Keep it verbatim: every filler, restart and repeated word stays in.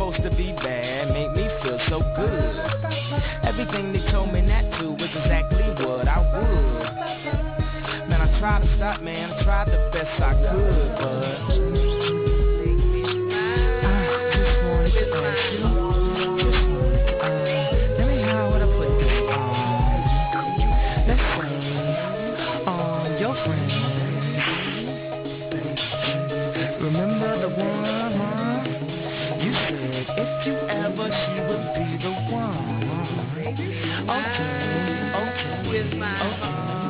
supposed to be bad make me feel so good. Everything they told me not to was exactly what I would. Man, I tried to stop, man, I tried the best I could, but I just wanted to ask you, just wanted to, uh, let me know what I put this on. Let's say, um, your friend, remember the one, huh? You said if you ever, she would be the one. Okay, okay, okay.